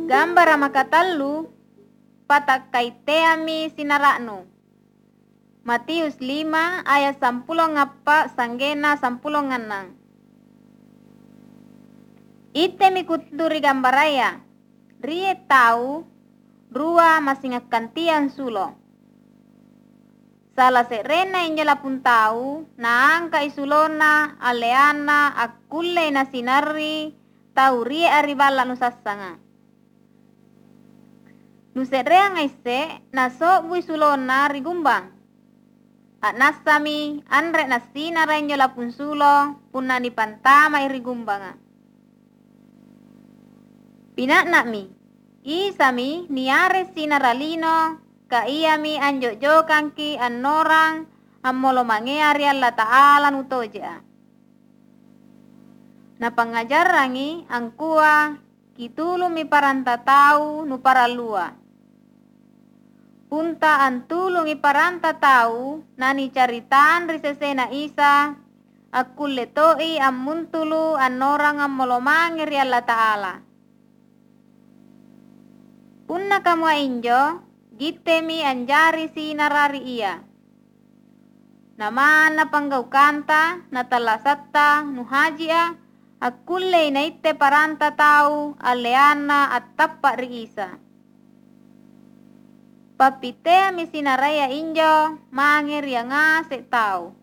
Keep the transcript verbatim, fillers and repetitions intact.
Gambar makatallu patakkaiteami sinarakno. Matius lima ayat sampulo ngappa sanggena sampulo nganang. Ite mikuturi gambaraya. Rie tau rua masingakkantian sulo. Salah serena injala pun tau na angka isulona aleana akulle na sinari tau rie aribala nusassanga. Nuserea ngaise na so bui sulona rigumbang. At nasami anre na sinara injala pun sulo punna ni pantama irigumbanga. Pinakna mi, isami niare sinaralino ka iyami anjok-jokanki annorang ammolo mangeari Allah Ta'ala nutoja. Na pangajarangi angkua kitulu mi paranta tau nu paralua. Punta antulungi paranta tau nani caritaan risesena isa akulle toi ammuntulu annorang ammolo mangeri Allah Ta'ala. Punna kamu injo, gittemi anjari sinarari iya. Namana panggau kanta, natalasatta, nuhajia, akulle inaitte paranta tau, aleana at tappa ri isa. Papitea mi sinaraya injo, mangeri yang ngase tau.